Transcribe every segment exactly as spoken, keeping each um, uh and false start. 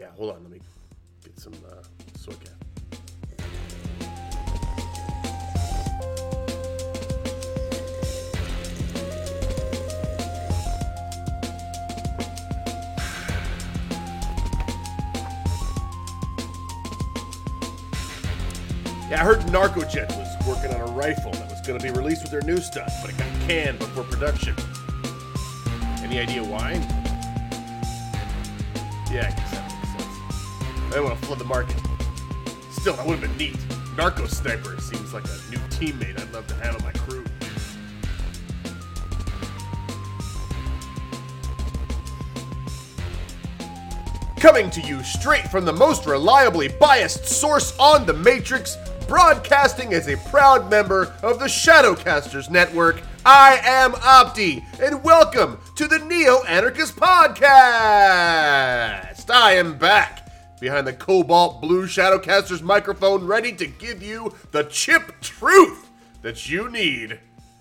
Yeah, hold on. Let me get some uh, soy cap. Yeah, I heard Narcojet was working on a rifle that was going to be released with their new stuff, but it got canned before production. Any idea why? Yeah, I guess that makes sense. They want to flood the market. Still, that would have been neat. Narco Sniper seems like a new teammate I'd love to have on my crew. Coming to you straight from the most reliably biased source on the Matrix, broadcasting as a proud member of the Shadowcasters Network, I am Opti, and welcome to the Neo Anarchist Podcast! I am back, behind the cobalt blue Shadowcasters microphone, ready to give you the chip truth that you need,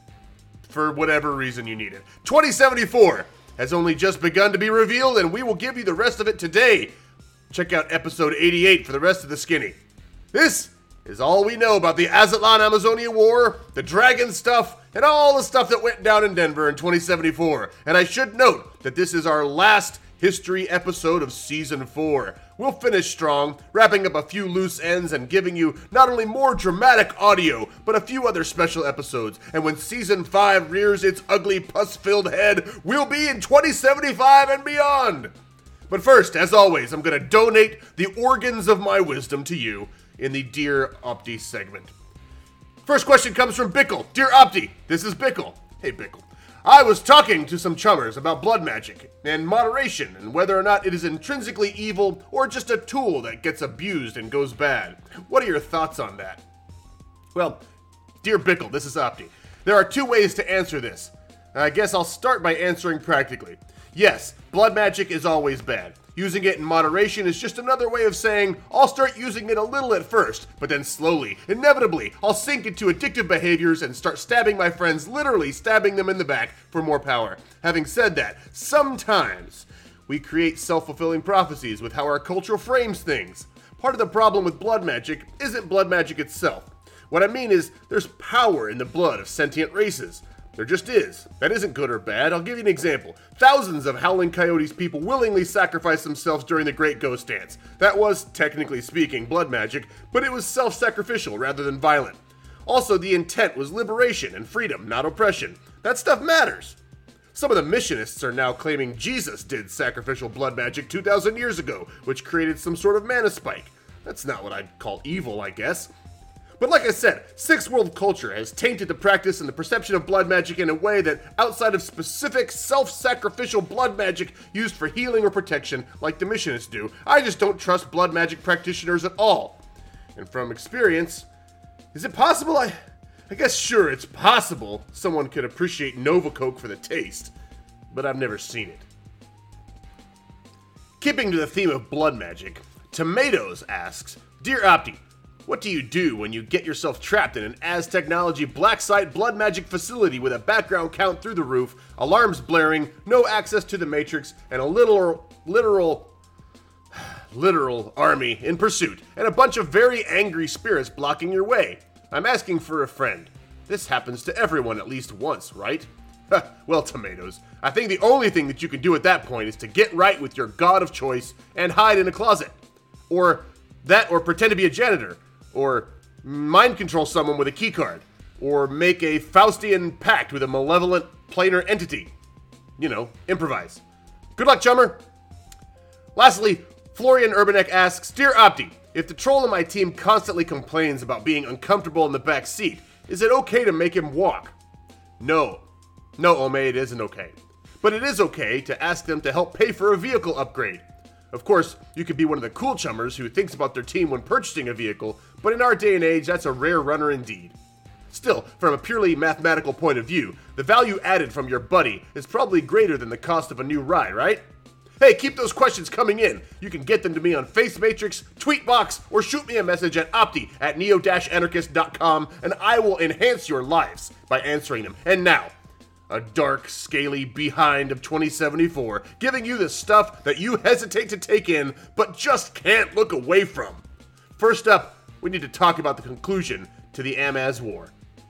for whatever reason you need it. twenty seventy-four has only just begun to be revealed, and we will give you the rest of it today. Check out episode eighty-eight for the rest of the skinny. This is all we know about the Aztlan Amazonia War, the dragon stuff, and all the stuff that went down in Denver in twenty seventy-four. And I should note that this is our last history episode of season four. We'll finish strong, wrapping up a few loose ends and giving you not only more dramatic audio, but a few other special episodes. And when season five rears its ugly pus-filled head, we'll be in twenty seventy-five and beyond. But first, as always, I'm going to donate the organs of my wisdom to you in the Dear Opti segment. First question comes from Bickle. Dear Opti, this is Bickle. Hey, Bickle. I was talking to some chummers about blood magic and moderation and whether or not it is intrinsically evil or just a tool that gets abused and goes bad. What are your thoughts on that? Well, dear Bickle, this is Opti. There are two ways to answer this. I guess I'll start by answering practically. Yes, blood magic is always bad. Using it in moderation is just another way of saying, I'll start using it a little at first, but then slowly, inevitably, I'll sink into addictive behaviors and start stabbing my friends, literally stabbing them in the back for more power. Having said that, sometimes we create self-fulfilling prophecies with how our culture frames things. Part of the problem with blood magic isn't blood magic itself. What I mean is, there's power in the blood of sentient races. There just is. That isn't good or bad. I'll give you an example. Thousands of Howling Coyotes people willingly sacrificed themselves during the Great Ghost Dance. That was, technically speaking, blood magic, but it was self-sacrificial rather than violent. Also, the intent was liberation and freedom, not oppression. That stuff matters. Some of the missionists are now claiming Jesus did sacrificial blood magic two thousand years ago, which created some sort of mana spike. That's not what I'd call evil, I guess. But like I said, Sixth World culture has tainted the practice and the perception of blood magic in a way that, outside of specific self-sacrificial blood magic used for healing or protection, like the missionists do, I just don't trust blood magic practitioners at all. And from experience, is it possible I... I guess sure, it's possible someone could appreciate Nova Coke for the taste, but I've never seen it. Keeping to the theme of blood magic, Tomatoes asks, Dear Opti, what do you do when you get yourself trapped in an Az Technology black site blood magic facility with a background count through the roof, alarms blaring, no access to the Matrix, and a literal, literal, literal army in pursuit, and a bunch of very angry spirits blocking your way? I'm asking for a friend. This happens to everyone at least once, right? Well, Tomatoes, I think the only thing that you can do at that point is to get right with your god of choice and hide in a closet. Or that, or pretend to be a janitor. Or mind control someone with a keycard. Or make a Faustian pact with a malevolent planar entity. You know, improvise. Good luck, chummer! Lastly, Florian Urbanek asks, Dear Opti, if the troll in my team constantly complains about being uncomfortable in the back seat, is it okay to make him walk? No. No, Ome, it isn't okay. But it is okay to ask them to help pay for a vehicle upgrade. Of course, you could be one of the cool chummers who thinks about their team when purchasing a vehicle, but in our day and age, that's a rare runner indeed. Still, from a purely mathematical point of view, the value added from your buddy is probably greater than the cost of a new ride, right? Hey, keep those questions coming in. You can get them to me on FaceMatrix, Tweetbox, or shoot me a message at opti at neo dash anarchist dot com, and I will enhance your lives by answering them. And now, A dark, scaly behind of twenty seventy-four, giving you the stuff that you hesitate to take in, but just can't look away from. First up, we need to talk about the conclusion to the Amaz War.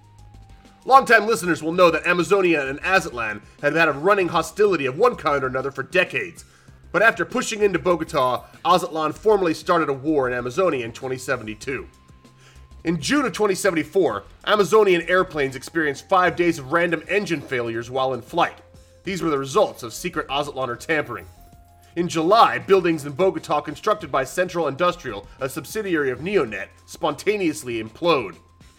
Longtime listeners will know that Amazonia and Aztlan had had a running hostility of one kind or another for decades, but after pushing into Bogota, Aztlan formally started a war in Amazonia in twenty seventy-two. In June of twenty seventy-four, Amazonian airplanes experienced five days of random engine failures while in flight. These were the results of secret Aztlaner tampering. In July, buildings in Bogota constructed by Central Industrial, a subsidiary of Neonet, spontaneously implode.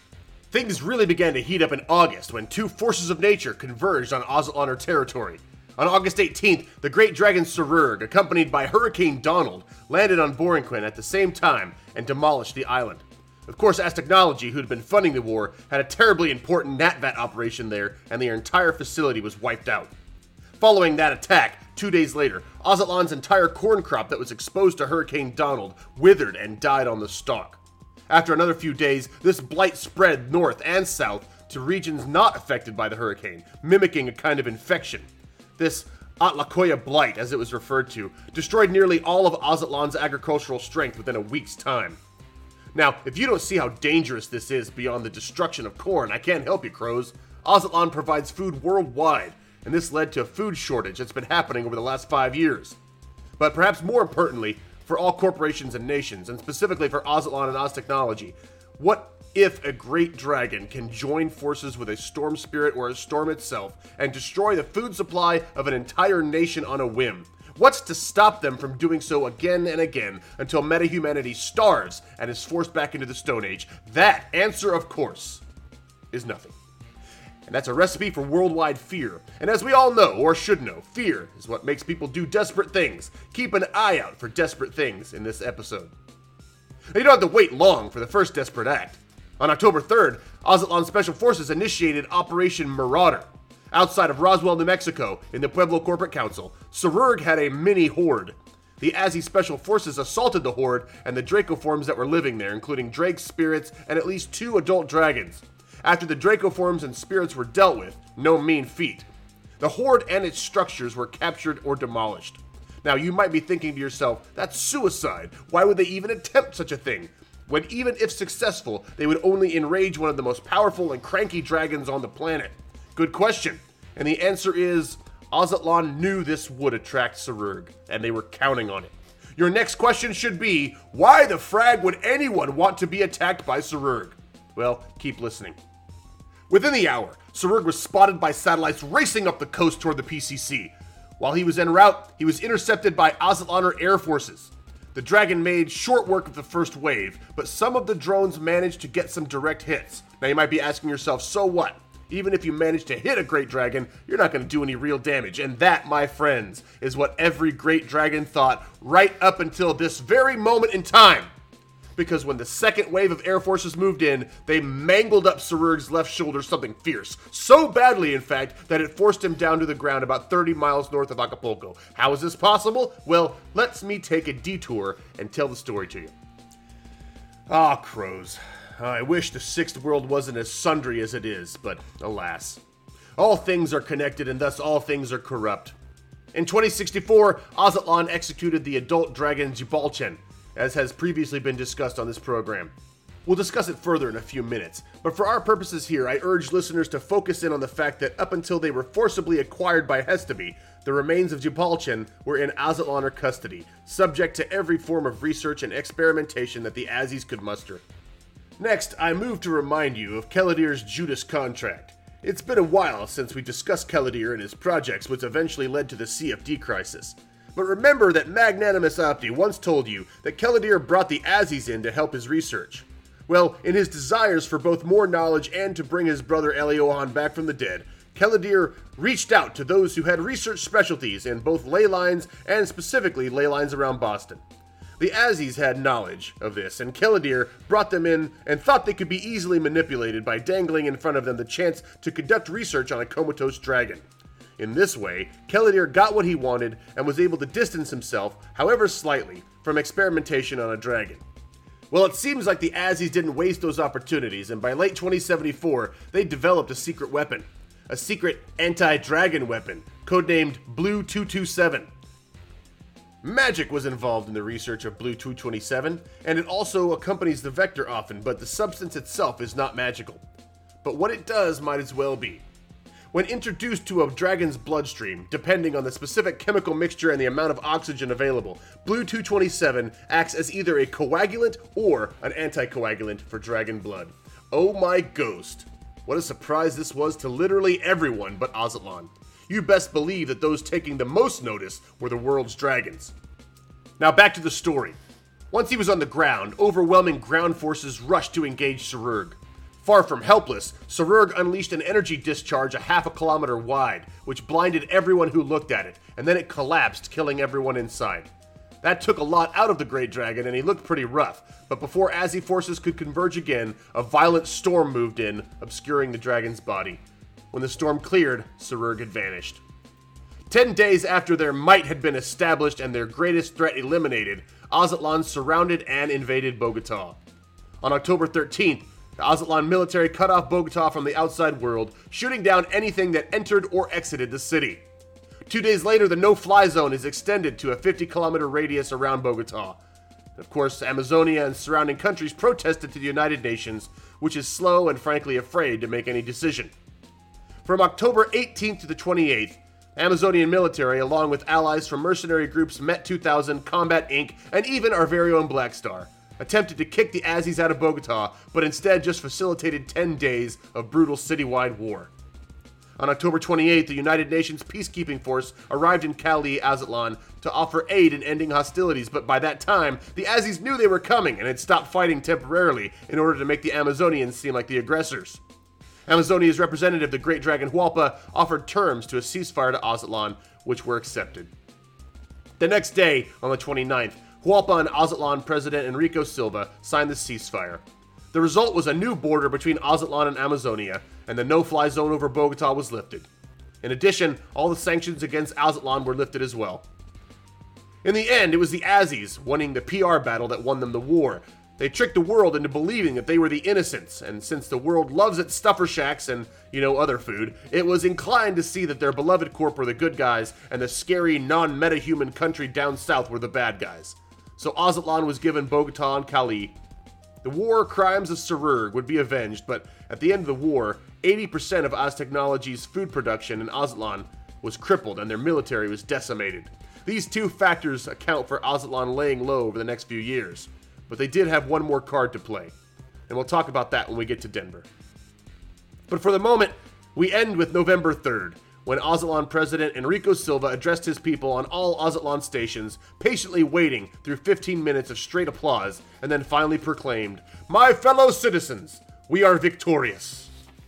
Things really began to heat up in August when two forces of nature converged on Aztlaner territory. On August eighteenth, the great dragon Sururg, accompanied by Hurricane Donald, landed on Borinquen at the same time and demolished the island. Of course, Aztechnology, who'd been funding the war, had a terribly important NatVat operation there, and their entire facility was wiped out. Following that attack, two days later, Aztlan's entire corn crop that was exposed to Hurricane Donald withered and died on the stalk. After another few days, this blight spread north and south to regions not affected by the hurricane, mimicking a kind of infection. This Atlacoya blight, as it was referred to, destroyed nearly all of Aztlan's agricultural strength within a week's time. Now, if you don't see how dangerous this is beyond the destruction of corn, I can't help you, crows. Aztlan provides food worldwide, and this led to a food shortage that's been happening over the last five years. But perhaps more importantly, for all corporations and nations, and specifically for Aztlan and Aztechnology, what if a great dragon can join forces with a storm spirit or a storm itself and destroy the food supply of an entire nation on a whim? What's to stop them from doing so again and again until meta-humanity starves and is forced back into the Stone Age? That answer, of course, is nothing. And that's a recipe for worldwide fear. And as we all know, or should know, fear is what makes people do desperate things. Keep an eye out for desperate things in this episode. Now, you don't have to wait long for the first desperate act. On October third, Aztlan Special Forces initiated Operation Marauder. Outside of Roswell, New Mexico, in the Pueblo Corporate Council, Sururg had a mini horde. The Azzy Special Forces assaulted the horde and the Draco forms that were living there, including Drake, spirits, and at least two adult dragons. After the Draco forms and spirits were dealt with, no mean feat, the horde and its structures were captured or demolished. Now, you might be thinking to yourself, that's suicide. Why would they even attempt such a thing? When even if successful, they would only enrage one of the most powerful and cranky dragons on the planet. Good question. And the answer is, Aztlan knew this would attract Sururg, and they were counting on it. Your next question should be, why the frag would anyone want to be attacked by Sururg? Well, keep listening. Within the hour, Sururg was spotted by satellites racing up the coast toward the P C C. While he was en route, he was intercepted by Aztlaner air forces. The dragon made short work of the first wave, but some of the drones managed to get some direct hits. Now you might be asking yourself, so what? Even if you manage to hit a great dragon, you're not going to do any real damage. And that, my friends, is what every great dragon thought right up until this very moment in time. Because when the second wave of air forces moved in, they mangled up Sururg's left shoulder something fierce. So badly, in fact, that it forced him down to the ground about thirty miles north of Acapulco. How is this possible? Well, let me take a detour and tell the story to you. Ah, crows. I wish the Sixth World wasn't as sundry as it is, but alas. All things are connected and thus all things are corrupt. In twenty sixty-four, Aztlan executed the adult dragon Jibalchen, as has previously been discussed on this program. We'll discuss it further in a few minutes, but for our purposes here, I urge listeners to focus in on the fact that up until they were forcibly acquired by Hestaby, the remains of Jibalchen were in Aztlaner custody, subject to every form of research and experimentation that the Azzies could muster. Next, I move to remind you of Keladir's Judas contract. It's been a while since we discussed Keladir and his projects, which eventually led to the C F D crisis. But remember that Magnanimous Opti once told you that Keladir brought the Azzies in to help his research. Well, in his desires for both more knowledge and to bring his brother Eliohan back from the dead, Keladir reached out to those who had research specialties in both ley lines and specifically ley lines around Boston. The Azzies had knowledge of this, and Keladir brought them in and thought they could be easily manipulated by dangling in front of them the chance to conduct research on a comatose dragon. In this way, Keladir got what he wanted and was able to distance himself, however slightly, from experimentation on a dragon. Well, it seems like the Azzies didn't waste those opportunities, and by late twenty seventy-four, they developed a secret weapon. a secret anti-dragon weapon, codenamed Blue two twenty-seven. Magic was involved in the research of Blue two twenty-seven, and it also accompanies the vector often, but the substance itself is not magical. But what it does might as well be. When introduced to a dragon's bloodstream, depending on the specific chemical mixture and the amount of oxygen available, Blue two twenty-seven acts as either a coagulant or an anticoagulant for dragon blood. Oh my ghost. What a surprise this was to literally everyone but Ozatlan. You best believe that those taking the most notice were the world's dragons. Now back to the story. Once he was on the ground, overwhelming ground forces rushed to engage Sururg. Far from helpless, Sururg unleashed an energy discharge a half a kilometer wide, which blinded everyone who looked at it, and then it collapsed, killing everyone inside. That took a lot out of the Great Dragon, and he looked pretty rough, but before Azzy forces could converge again, a violent storm moved in, obscuring the dragon's body. When the storm cleared, Sururg had vanished. Ten days after their might had been established and their greatest threat eliminated, Ozatlan surrounded and invaded Bogota. On October thirteenth, the Ozatlan military cut off Bogota from the outside world, shooting down anything that entered or exited the city. Two days later, the no-fly zone is extended to a fifty kilometer radius around Bogota. Of course, Amazonia and surrounding countries protested to the United Nations, which is slow and frankly afraid to make any decision. From October eighteenth to the twenty-eighth, Amazonian military, along with allies from mercenary groups Met two thousand, Combat Incorporated, and even our very own Black Star, attempted to kick the Azzies out of Bogota, but instead just facilitated ten days of brutal citywide war. On October twenty-eighth, the United Nations Peacekeeping Force arrived in Cali, Azatlan, to offer aid in ending hostilities, but by that time, the Azzies knew they were coming and had stopped fighting temporarily in order to make the Amazonians seem like the aggressors. Amazonia's representative, the Great Dragon Hualpa, offered terms to a ceasefire to Ozatlan, which were accepted. The next day, on the twenty-ninth, Hualpa and Ozatlan President Enrico Silva signed the ceasefire. The result was a new border between Ozatlan and Amazonia, and the no-fly zone over Bogota was lifted. In addition, all the sanctions against Ozatlan were lifted as well. In the end, it was the Azzies winning the P R battle that won them the war. They tricked the world into believing that they were the innocents, and since the world loves its stuffer shacks and, you know, other food, it was inclined to see that their beloved corp were the good guys, and the scary, non-meta-human country down south were the bad guys. So Ozatlan was given Bogota and Cali. The war crimes of Sururg would be avenged, but at the end of the war, eighty percent of Oz Technology's food production in Ozatlan was crippled and their military was decimated. These two factors account for Ozatlan laying low over the next few years. But they did have one more card to play, and we'll talk about that when we get to Denver. But for the moment, we end with November third, when Ozatlan President Enrico Silva addressed his people on all Ozatlan stations, patiently waiting through fifteen minutes of straight applause, and then finally proclaimed, "My fellow citizens, we are victorious."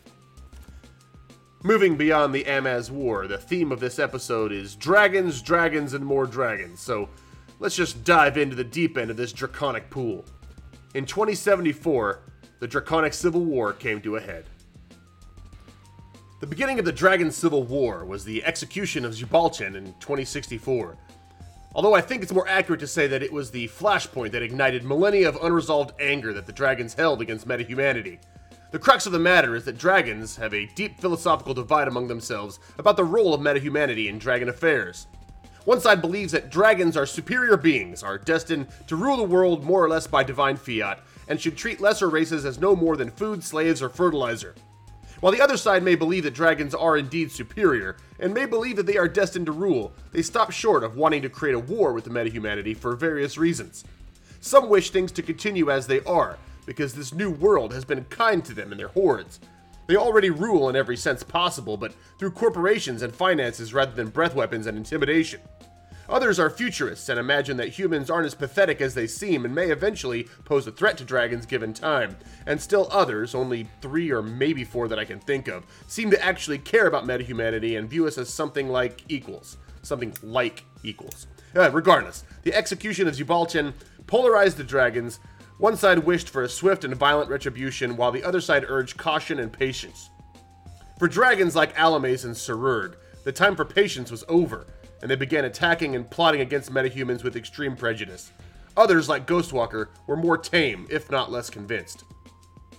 Moving beyond the Amaz War, the theme of this episode is dragons, dragons, and more dragons, so let's just dive into the deep end of this draconic pool. In twenty seventy-four, the Draconic Civil War came to a head. The beginning of the Dragon Civil War was the execution of Xibalchan in twenty sixty-four. Although I think it's more accurate to say that it was the flashpoint that ignited millennia of unresolved anger that the dragons held against metahumanity. The crux of the matter is that dragons have a deep philosophical divide among themselves about the role of metahumanity in dragon affairs. One side believes that dragons are superior beings, are destined to rule the world more or less by divine fiat, and should treat lesser races as no more than food, slaves, or fertilizer. While the other side may believe that dragons are indeed superior, and may believe that they are destined to rule, they stop short of wanting to create a war with the metahumanity for various reasons. Some wish things to continue as they are, because this new world has been kind to them and their hordes. They already rule in every sense possible, but through corporations and finances rather than breath weapons and intimidation. Others are futurists and imagine that humans aren't as pathetic as they seem and may eventually pose a threat to dragons given time. And still others, only three or maybe four that I can think of, seem to actually care about metahumanity and view us as something like equals. Something like equals. Uh, regardless, the execution of Xibalchan polarized the dragons. One side wished for a swift and violent retribution, while the other side urged caution and patience. For dragons like Alamace and Sururg, the time for patience was over, and they began attacking and plotting against metahumans with extreme prejudice. Others, like Ghostwalker, were more tame, if not less convinced.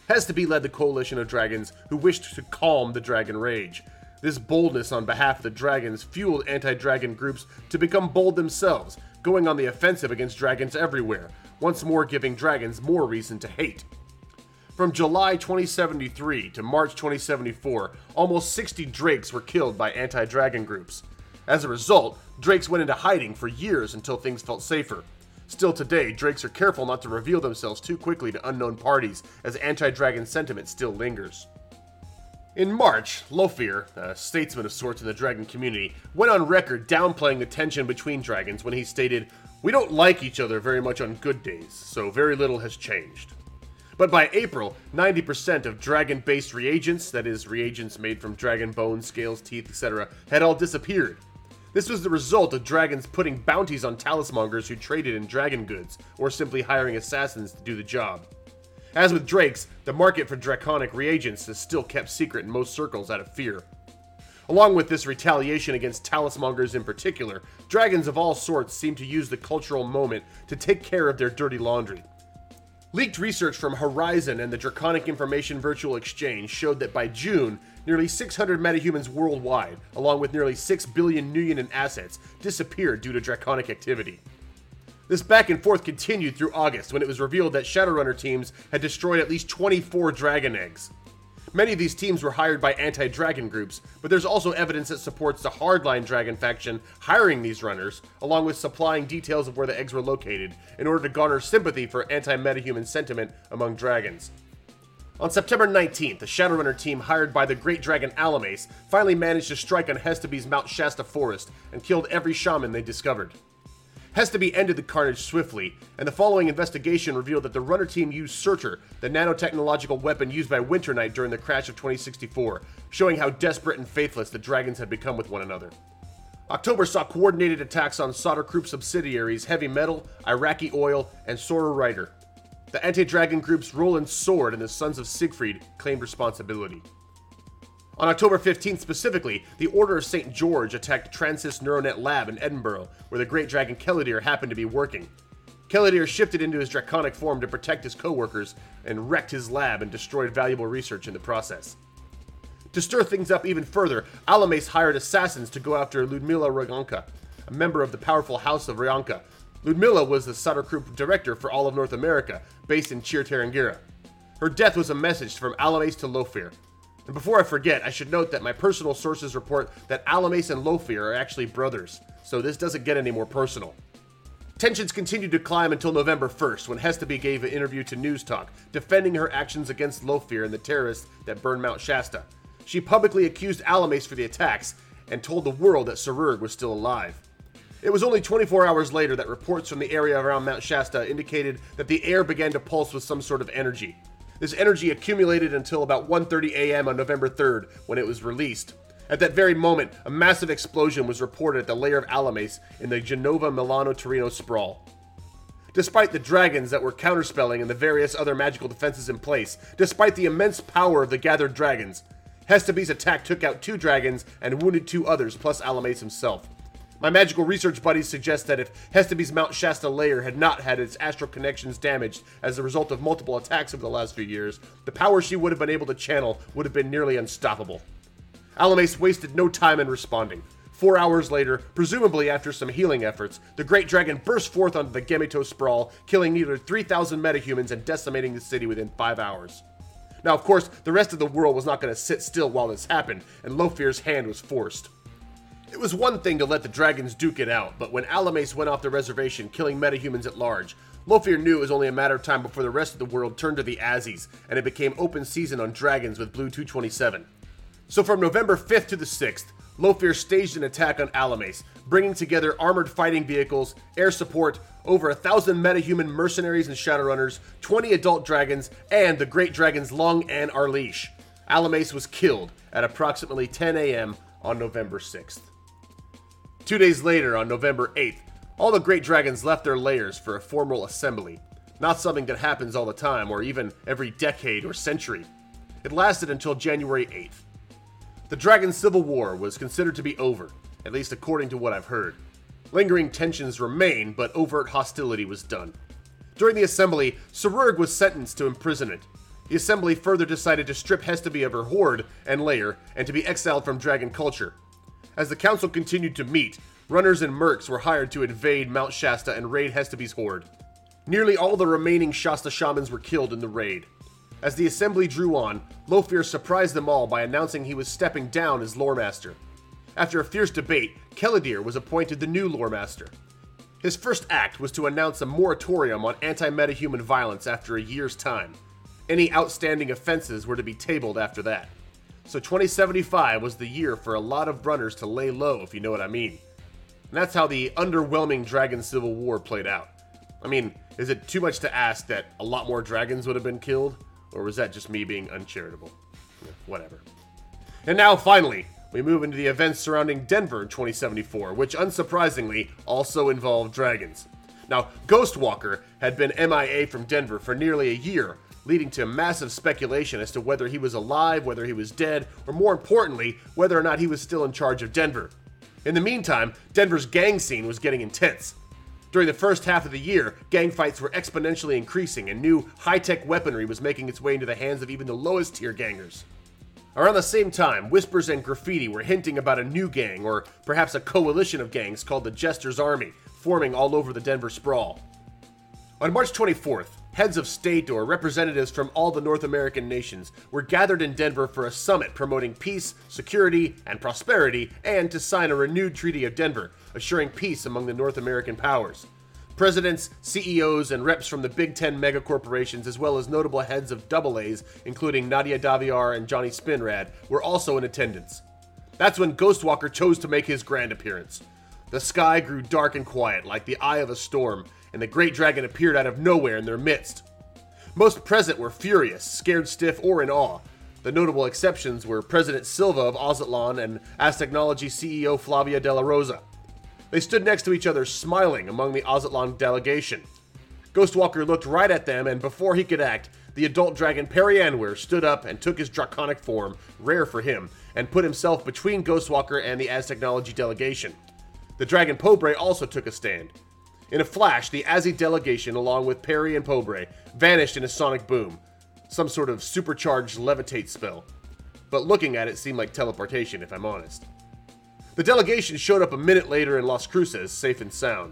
Hestaby led the coalition of dragons who wished to calm the dragon rage. This boldness on behalf of the dragons fueled anti-dragon groups to become bold themselves, going on the offensive against dragons everywhere, once more giving dragons more reason to hate. From July twenty seventy-three to March twenty seventy-four, almost sixty drakes were killed by anti-dragon groups. As a result, drakes went into hiding for years until things felt safer. Still today, drakes are careful not to reveal themselves too quickly to unknown parties, as anti-dragon sentiment still lingers. In March, Lofir, a statesman of sorts in the dragon community, went on record downplaying the tension between dragons when he stated, "We don't like each other very much on good days, so very little has changed." But by April, ninety percent of dragon-based reagents, that is, reagents made from dragon bones, scales, teeth, et cetera, had all disappeared. This was the result of dragons putting bounties on talismongers who traded in dragon goods, or simply hiring assassins to do the job. As with drakes, the market for draconic reagents is still kept secret in most circles out of fear. Along with this retaliation against talismongers in particular, dragons of all sorts seem to use the cultural moment to take care of their dirty laundry. Leaked research from Horizon and the Draconic Information Virtual Exchange showed that by June, nearly six hundred metahumans worldwide, along with nearly six billion Nuyen in assets, disappeared due to draconic activity. This back and forth continued through August, when it was revealed that Shadowrunner teams had destroyed at least twenty-four dragon eggs. Many of these teams were hired by anti-dragon groups, but there's also evidence that supports the hardline dragon faction hiring these runners, along with supplying details of where the eggs were located, in order to garner sympathy for anti-metahuman sentiment among dragons. On September nineteenth, a Shadowrunner team hired by the Great Dragon Alamace finally managed to strike on Hestaby's Mount Shasta forest and killed every shaman they discovered. Hestaby ended the carnage swiftly, and the following investigation revealed that the runner team used Searcher, the nanotechnological weapon used by Winter Knight during the crash of twenty sixty-four, showing how desperate and faithless the dragons had become with one another. October saw coordinated attacks on Soderkrupp subsidiaries Heavy Metal, Iraqi Oil, and Sora Rider. The anti-dragon groups Roland Sword and the Sons of Siegfried claimed responsibility. On October fifteenth specifically, the Order of Saint George attacked Transys Neuronet Lab in Edinburgh, where the Great Dragon Kelidir happened to be working. Kelidir shifted into his draconic form to protect his co-workers, and wrecked his lab and destroyed valuable research in the process. To stir things up even further, Alamace hired assassins to go after Ludmila Ryanka, a member of the powerful House of Ryanka. Ludmila was the Soderkrupp director for all of North America, based in Chir Tarangira. Her death was a message from Alamace to Lofir. And before I forget, I should note that my personal sources report that Alamace and Lofir are actually brothers, so this doesn't get any more personal. Tensions continued to climb until November first, when Hestaby gave an interview to News Talk, defending her actions against Lofir and the terrorists that burned Mount Shasta. She publicly accused Alamace for the attacks, and told the world that Serurg was still alive. It was only twenty-four hours later that reports from the area around Mount Shasta indicated that the air began to pulse with some sort of energy. This energy accumulated until about one thirty a.m. on November third, when it was released. At that very moment, a massive explosion was reported at the lair of Alamace in the Genova Milano Torino sprawl. Despite the dragons that were counterspelling and the various other magical defenses in place, despite the immense power of the gathered dragons, Hestaby's attack took out two dragons and wounded two others, plus Alamace himself. My magical research buddies suggest that if Hestaby's Mount Shasta lair had not had its astral connections damaged as a result of multiple attacks over the last few years, the power she would have been able to channel would have been nearly unstoppable. Alamace wasted no time in responding. Four hours later, presumably after some healing efforts, the Great Dragon burst forth onto the Gemito sprawl, killing nearly three thousand metahumans and decimating the city within five hours. Now, of course, the rest of the world was not going to sit still while this happened, and Lofir's hand was forced. It was one thing to let the dragons duke it out, but when Alamace went off the reservation, killing metahumans at large, Lofir knew it was only a matter of time before the rest of the world turned to the Azzies, and it became open season on dragons with Blue two twenty-seven. So from November fifth to the sixth, Lofir staged an attack on Alamace, bringing together armored fighting vehicles, air support, over a thousand metahuman mercenaries and shadowrunners, twenty adult dragons, and the great dragons Lung and Arleesh. Alamace was killed at approximately ten a.m. on November sixth. Two days later, on November eighth, all the great dragons left their lairs for a formal assembly. Not something that happens all the time, or even every decade or century. It lasted until January eighth. The Dragon Civil War was considered to be over, at least according to what I've heard. Lingering tensions remain, but overt hostility was done. During the assembly, Serurg was sentenced to imprisonment. The Assembly further decided to strip Hestaby of her hoard and lair, and to be exiled from dragon culture. As the council continued to meet, runners and mercs were hired to invade Mount Shasta and raid Hestaby's hoard. Nearly all the remaining Shasta shamans were killed in the raid. As the Assembly drew on, Lofear surprised them all by announcing he was stepping down as Loremaster. After a fierce debate, Keladir was appointed the new Loremaster. His first act was to announce a moratorium on anti-metahuman violence after a year's time. Any outstanding offenses were to be tabled after that. So twenty seventy-five was the year for a lot of runners to lay low, if you know what I mean. And that's how the underwhelming Dragon Civil War played out. I mean, is it too much to ask that a lot more dragons would have been killed? Or was that just me being uncharitable? Yeah, whatever. And now, finally, we move into the events surrounding Denver in twenty seventy-four, which unsurprisingly also involved dragons. Now, Ghostwalker had been M I A from Denver for nearly a year, leading to massive speculation as to whether he was alive, whether he was dead, or more importantly, whether or not he was still in charge of Denver. In the meantime, Denver's gang scene was getting intense. During the first half of the year, gang fights were exponentially increasing, and new high-tech weaponry was making its way into the hands of even the lowest-tier gangers. Around the same time, whispers and graffiti were hinting about a new gang, or perhaps a coalition of gangs called the Jester's Army, forming all over the Denver sprawl. On March twenty-fourth, heads of state or representatives from all the North American nations were gathered in Denver for a summit promoting peace, security, and prosperity, and to sign a renewed Treaty of Denver, assuring peace among the North American powers. Presidents, C E Os, and reps from the Big Ten megacorporations, as well as notable heads of double A's, including Nadia Daviar and Johnny Spinrad, were also in attendance. That's when Ghostwalker chose to make his grand appearance. The sky grew dark and quiet, like the eye of a storm, and the great dragon appeared out of nowhere in their midst. Most present were furious, scared stiff, or in awe. The notable exceptions were President Silva of Ozatlan and Aztechnology C E O Flavia de la Rosa. They stood next to each other, smiling among the Ozatlan delegation. Ghostwalker looked right at them, and before he could act, the adult dragon Perianwer stood up and took his draconic form, rare for him, and put himself between Ghostwalker and the Aztechnology delegation. The dragon Pobre also took a stand. In a flash, the Azzy delegation, along with Perry and Pobre, vanished in a sonic boom. Some sort of supercharged levitate spell. But looking at it seemed like teleportation, if I'm honest. The delegation showed up a minute later in Las Cruces, safe and sound.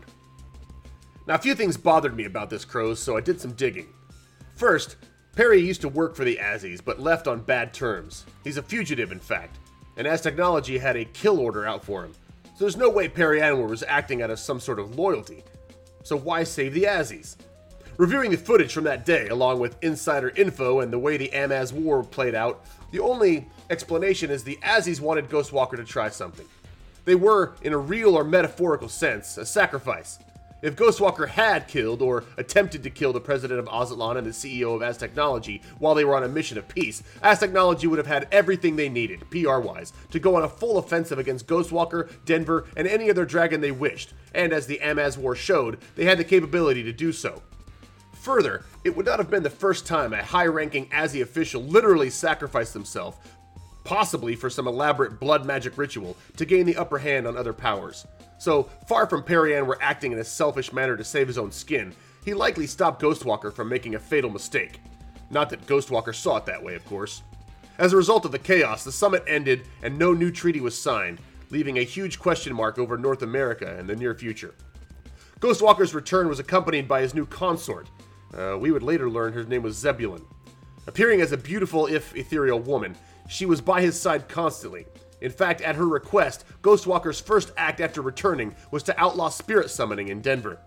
Now, a few things bothered me about this Crows, so I did some digging. First, Perry used to work for the Azzies, but left on bad terms. He's a fugitive, in fact, and Aztechnology had a kill order out for him. So there's no way Perianwer was acting out of some sort of loyalty. So why save the Azzies? Reviewing the footage from that day, along with insider info and the way the Amaz War played out, the only explanation is the Azzies wanted Ghostwalker to try something. They were, in a real or metaphorical sense, a sacrifice. If Ghostwalker had killed or attempted to kill the president of Ozatlan and the C E O of Aztechnology while they were on a mission of peace, Aztechnology would have had everything they needed, P R-wise, to go on a full offensive against Ghostwalker, Denver, and any other dragon they wished, and as the Amaz War showed, they had the capability to do so. Further, it would not have been the first time a high-ranking Azzy official literally sacrificed himself, possibly for some elaborate blood magic ritual, to gain the upper hand on other powers. So, far from Perianwer acting in a selfish manner to save his own skin, he likely stopped Ghostwalker from making a fatal mistake. Not that Ghostwalker saw it that way, of course. As a result of the chaos, the summit ended and no new treaty was signed, leaving a huge question mark over North America in the near future. Ghostwalker's return was accompanied by his new consort. Uh, we would later learn her name was Zebulon. Appearing as a beautiful, if ethereal woman, she was by his side constantly. In fact, at her request, Ghostwalker's first act after returning was to outlaw spirit summoning in Denver.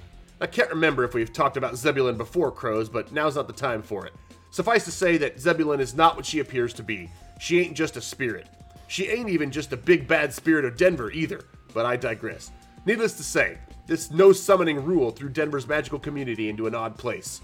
I can't remember if we've talked about Zebulon before, Crows, but now's not the time for it. Suffice to say that Zebulon is not what she appears to be. She ain't just a spirit. She ain't even just a big bad spirit of Denver either, but I digress. Needless to say, this no summoning rule threw Denver's magical community into an odd place.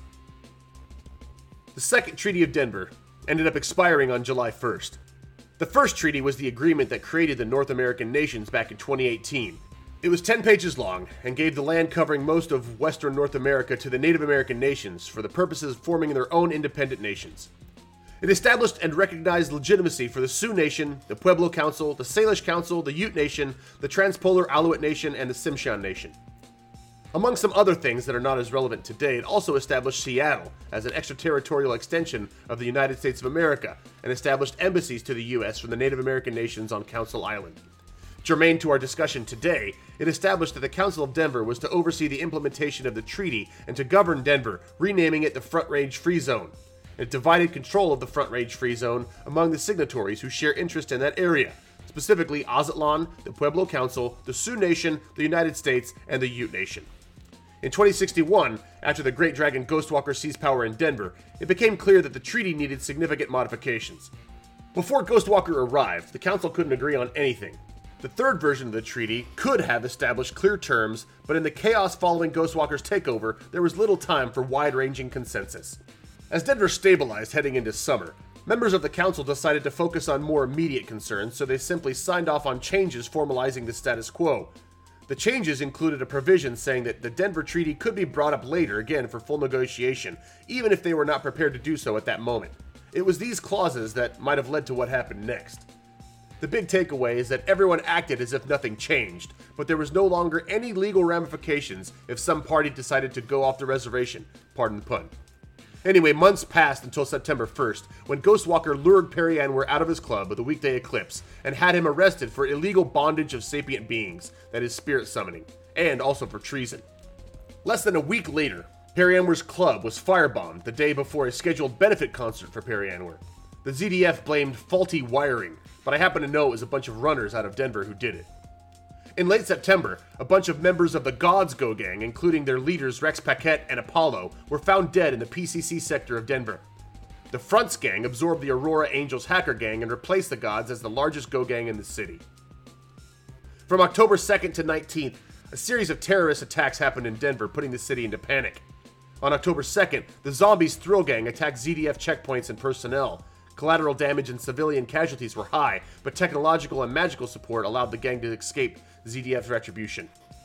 The Second Treaty of Denver ended up expiring on July first. The first treaty was the agreement that created the North American nations back in twenty eighteen. It was ten pages long and gave the land covering most of Western North America to the Native American nations for the purposes of forming their own independent nations. It established and recognized legitimacy for the Sioux Nation, the Pueblo Council, the Salish Council, the Ute Nation, the Transpolar Aleut Nation, and the Tsimshian Nation. Among some other things that are not as relevant today, it also established Seattle as an extraterritorial extension of the United States of America and established embassies to the U S from the Native American nations on Council Island. Germane to our discussion today, it established that the Council of Denver was to oversee the implementation of the treaty and to govern Denver, renaming it the Front Range Free Zone. It divided control of the Front Range Free Zone among the signatories who share interest in that area, specifically Aztlan, the Pueblo Council, the Sioux Nation, the United States, and the Ute Nation. In twenty sixty-one, after the Great Dragon Ghostwalker seized power in Denver, it became clear that the treaty needed significant modifications. Before Ghostwalker arrived, the Council couldn't agree on anything. The third version of the treaty could have established clear terms, but in the chaos following Ghostwalker's takeover, there was little time for wide-ranging consensus. As Denver stabilized heading into summer, members of the Council decided to focus on more immediate concerns, so they simply signed off on changes formalizing the status quo. The changes included a provision saying that the Denver Treaty could be brought up later again for full negotiation, even if they were not prepared to do so at that moment. It was these clauses that might have led to what happened next. The big takeaway is that everyone acted as if nothing changed, but there was no longer any legal ramifications if some party decided to go off the reservation, pardon the pun. Anyway, months passed until September first, when Ghostwalker lured Perry Anwar out of his club with a weekday eclipse and had him arrested for illegal bondage of sapient beings, that is spirit summoning, and also for treason. Less than a week later, Perry Anwar's club was firebombed the day before a scheduled benefit concert for Perry Anwar. The Z D F blamed faulty wiring, but I happen to know it was a bunch of runners out of Denver who did it. In late September, a bunch of members of the Gods Go Gang, including their leaders Rex Paquette and Apollo, were found dead in the P C C sector of Denver. The Fronts Gang absorbed the Aurora Angels hacker gang and replaced the Gods as the largest Go Gang in the city. From October second to nineteenth, a series of terrorist attacks happened in Denver, putting the city into panic. On October second, the Zombies Thrill Gang attacked Z D F checkpoints and personnel. Collateral damage and civilian casualties were high, but technological and magical support allowed the gang to escape Z D F's retribution.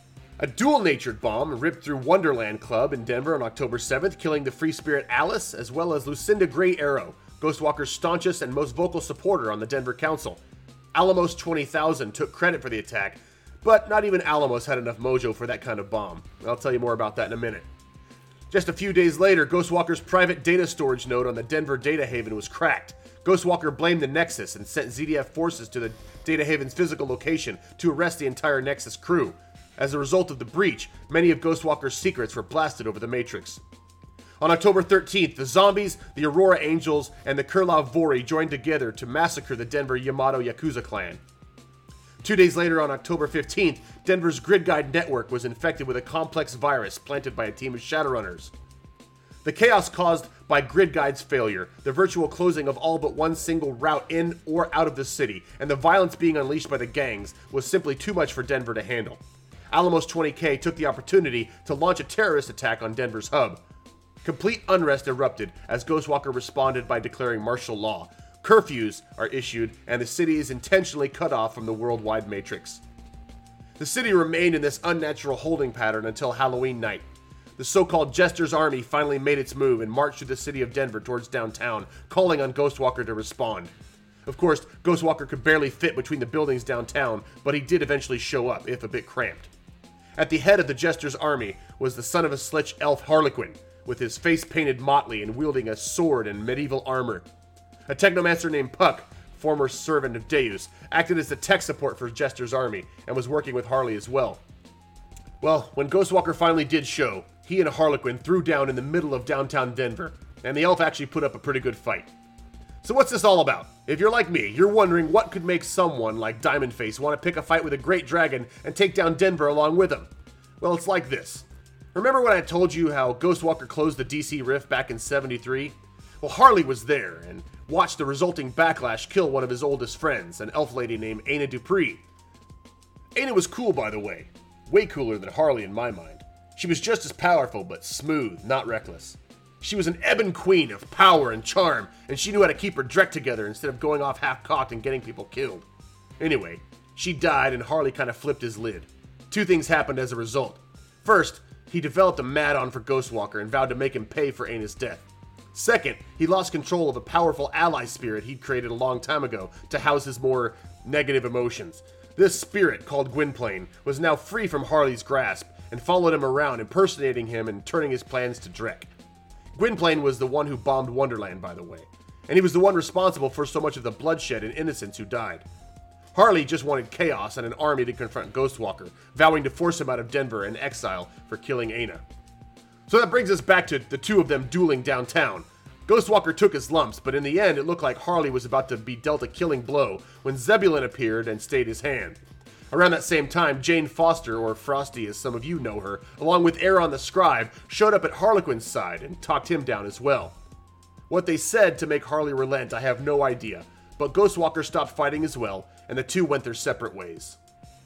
A dual-natured bomb ripped through Wonderland Club in Denver on October seventh, killing the free spirit Alice, as well as Lucinda Gray Arrow, Ghostwalker's staunchest and most vocal supporter on the Denver Council. Alamos twenty thousand took credit for the attack, but not even Alamos had enough mojo for that kind of bomb. I'll tell you more about that in a minute. Just a few days later, Ghostwalker's private data storage node on the Denver Data Haven was cracked. Ghostwalker blamed the Nexus and sent Z D F forces to the Data Haven's physical location to arrest the entire Nexus crew. As a result of the breach, many of Ghostwalker's secrets were blasted over the Matrix. On October thirteenth, the Zombies, the Aurora Angels, and the Kurlav Vori joined together to massacre the Denver Yamato Yakuza clan. Two days later, on October fifteenth, Denver's Grid Guide network was infected with a complex virus planted by a team of Shadowrunners. The chaos caused by Grid Guide's failure, the virtual closing of all but one single route in or out of the city, and the violence being unleashed by the gangs was simply too much for Denver to handle. Alamos twenty K took the opportunity to launch a terrorist attack on Denver's hub. Complete unrest erupted as Ghostwalker responded by declaring martial law. Curfews are issued, and the city is intentionally cut off from the worldwide Matrix. The city remained in this unnatural holding pattern until Halloween night. The so-called Jester's Army finally made its move and marched through the city of Denver towards downtown, calling on Ghostwalker to respond. Of course, Ghostwalker could barely fit between the buildings downtown, but he did eventually show up, if a bit cramped. At the head of the Jester's Army was the son of a Slich elf Harlequin, with his face painted motley and wielding a sword and medieval armor. A technomancer named Puck, former servant of Deus, acted as the tech support for Jester's Army and was working with Harley as well. Well, when Ghostwalker finally did show, he and Harlequin threw down in the middle of downtown Denver, and the elf actually put up a pretty good fight. So what's this all about? If you're like me, you're wondering what could make someone like Diamond Face want to pick a fight with a great dragon and take down Denver along with him. Well, it's like this. Remember when I told you how Ghostwalker closed the D C Rift back in seventy-three? Well, Harley was there and watched the resulting backlash kill one of his oldest friends, an elf lady named Aina Dupree. Aina was cool, by the way. Way cooler than Harley in my mind. She was just as powerful, but smooth, not reckless. She was an ebon queen of power and charm, and she knew how to keep her dreck together instead of going off half-cocked and getting people killed. Anyway, she died and Harley kind of flipped his lid. Two things happened as a result. First, he developed a mad-on for Ghostwalker and vowed to make him pay for Aina's death. Second, he lost control of a powerful ally spirit he'd created a long time ago to house his more negative emotions. This spirit, called Gwynplaine, was now free from Harley's grasp, and followed him around, impersonating him and turning his plans to dreck. Gwynplaine was the one who bombed Wonderland, by the way, and he was the one responsible for so much of the bloodshed and innocents who died. Harley just wanted chaos and an army to confront Ghostwalker, vowing to force him out of Denver in exile for killing Aina. So that brings us back to the two of them dueling downtown. Ghostwalker took his lumps, but in the end it looked like Harley was about to be dealt a killing blow when Zebulon appeared and stayed his hand. Around that same time, Jane Foster, or Frosty as some of you know her, along with Aaron the Scribe, showed up at Harlequin's side and talked him down as well. What they said to make Harley relent, I have no idea, but Ghostwalker stopped fighting as well, and the two went their separate ways.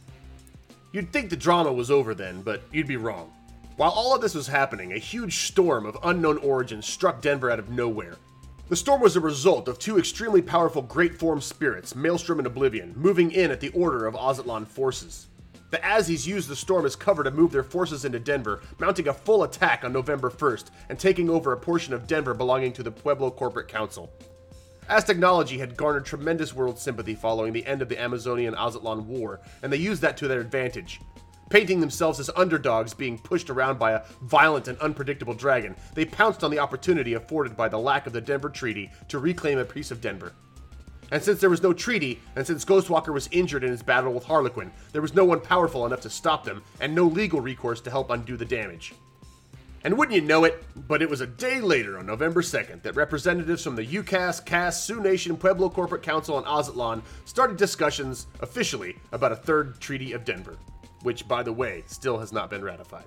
You'd think the drama was over then, but you'd be wrong. While all of this was happening, a huge storm of unknown origin struck Denver out of nowhere. The storm was a result of two extremely powerful Great Form spirits, Maelstrom and Oblivion, moving in at the order of Ozatlan forces. The Azis used the storm as cover to move their forces into Denver, mounting a full attack on November first and taking over a portion of Denver belonging to the Pueblo Corporate Council. Aztechnology had garnered tremendous world sympathy following the end of the Amazonian-Ozatlan War, and they used that to their advantage. Painting themselves as underdogs being pushed around by a violent and unpredictable dragon, they pounced on the opportunity afforded by the lack of the Denver Treaty to reclaim a piece of Denver. And since there was no treaty, and since Ghostwalker was injured in his battle with Harlequin, there was no one powerful enough to stop them, and no legal recourse to help undo the damage. And wouldn't you know it, but it was a day later on November second that representatives from the U C A S, C A S, Sioux Nation, Pueblo Corporate Council, and Ozatlan started discussions, officially, about a third Treaty of Denver. Which, by the way, still has not been ratified.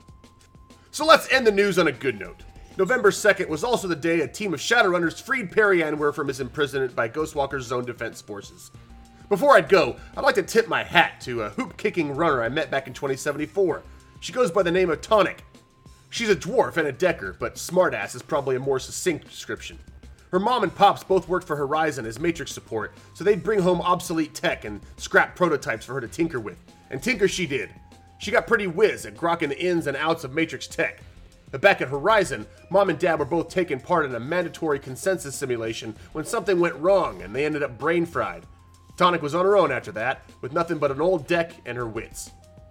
So let's end the news on a good note. November second was also the day a team of Shadowrunners freed Perry Anwer from his imprisonment by Ghostwalker's Zone Defense Forces. Before I'd go, I'd like to tip my hat to a hoop-kicking runner I met back in twenty seventy-four. She goes by the name of Tonic. She's a dwarf and a decker, but smartass is probably a more succinct description. Her mom and pops both worked for Horizon as Matrix support, so they'd bring home obsolete tech and scrap prototypes for her to tinker with. And tinker she did. She got pretty whiz at grokking the ins and outs of Matrix tech. But back at Horizon, Mom and Dad were both taking part in a mandatory consensus simulation when something went wrong and they ended up brain fried. Tonic was on her own after that, with nothing but an old deck and her wits.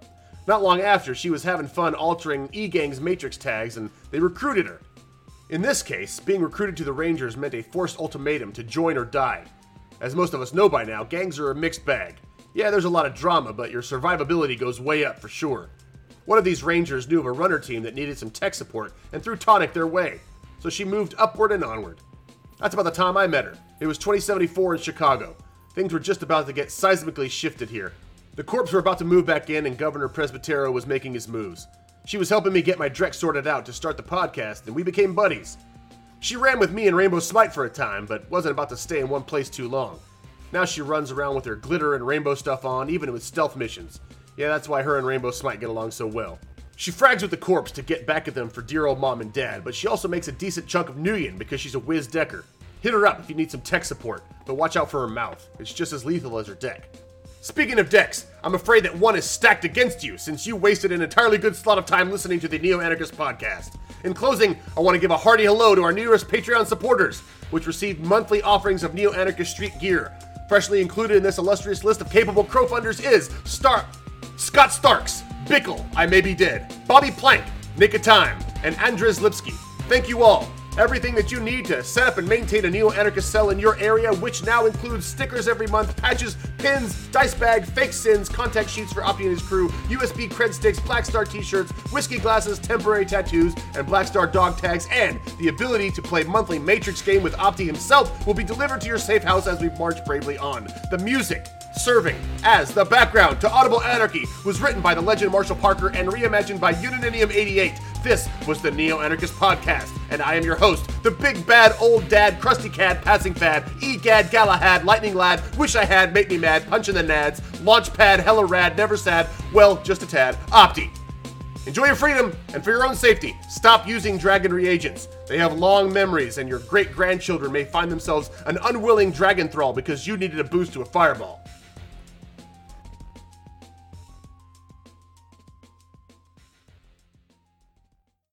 Not long after, she was having fun altering E-Gang's Matrix tags and they recruited her. In this case, being recruited to the Rangers meant a forced ultimatum to join or die. As most of us know by now, gangs are a mixed bag. Yeah, there's a lot of drama, but your survivability goes way up for sure. One of these Rangers knew of a runner team that needed some tech support and threw Tonic their way, so she moved upward and onward. That's about the time I met her. It was twenty seventy-four in Chicago. Things were just about to get seismically shifted here. The Corps were about to move back in and Governor Presbytero was making his moves. She was helping me get my Drek sorted out to start the podcast, and we became buddies. She ran with me in Rainbow Smite for a time, but wasn't about to stay in one place too long. Now she runs around with her glitter and rainbow stuff on, even with stealth missions. Yeah, that's why her and Rainbow Smite get along so well. She frags with the Corps to get back at them for dear old Mom and Dad, but she also makes a decent chunk of Nuyen because she's a whiz decker. Hit her up if you need some tech support, but watch out for her mouth. It's just as lethal as her deck. Speaking of decks, I'm afraid that one is stacked against you since you wasted an entirely good slot of time listening to the Neo-Anarchist podcast. In closing, I want to give a hearty hello to our newest Patreon supporters, which received monthly offerings of Neo-Anarchist street gear. Freshly included in this illustrious list of capable crowdfunders is Star- Scott Starks, Bickle, I May Be Dead, Bobby Plank, Nick of Time, and Andres Lipsky. Thank you all. Everything that you need to set up and maintain a Neo-Anarchist cell in your area, which now includes stickers every month, patches, pins, dice bag, fake sins, contact sheets for Opti and his crew, U S B cred sticks, Black Star t-shirts, whiskey glasses, temporary tattoos, and Black Star dog tags, and the ability to play monthly Matrix game with Opti himself will be delivered to your safe house as we march bravely on. The music, serving as the background to Audible Anarchy, was written by the legend Marshall Parker and reimagined by Unaninium eighty-eight. This was the Neo-Anarchist Podcast, and I am your host, the big bad old dad, crusty cat, passing fad, egad, Galahad, lightning lad, wish I had, make me mad, punching the nads, launch pad, hella rad, never sad, well, just a tad, Opti. Enjoy your freedom, and for your own safety, stop using dragon reagents. They have long memories, and your great-grandchildren may find themselves an unwilling dragon thrall because you needed a boost to a fireball.